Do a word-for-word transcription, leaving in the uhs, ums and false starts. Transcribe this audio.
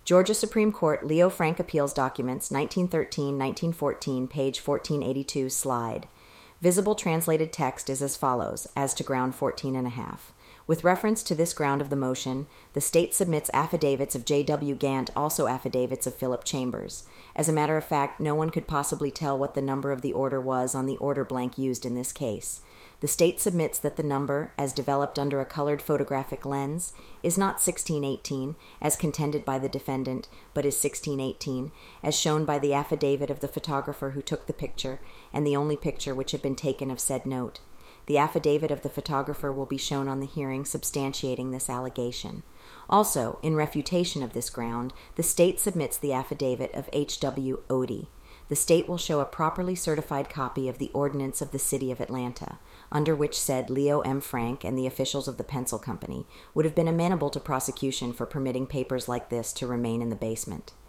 Georgia Supreme Court Leo Frank Appeals Documents, nineteen thirteen to nineteen fourteen, page fourteen eighty-two, slide. Visible translated text is as follows, as to ground fourteen and a half. With reference to this ground of the motion, the state submits affidavits of J W Gant, also affidavits of Philip Chambers. As a matter of fact, no one could possibly tell what the number of the order was on the order blank used in this case. The state submits that the number, as developed under a colored photographic lens, is not sixteen eighteen, as contended by the defendant, but is sixteen eighteen, as shown by the affidavit of the photographer who took the picture, and the only picture which had been taken of said note. The affidavit of the photographer will be shown on the hearing substantiating this allegation. Also, in refutation of this ground, the state submits the affidavit of H W Odie. The state will show a properly certified copy of the ordinance of the City of Atlanta, under which said Leo M. Frank and the officials of the Pencil Company would have been amenable to prosecution for permitting papers like this to remain in the basement.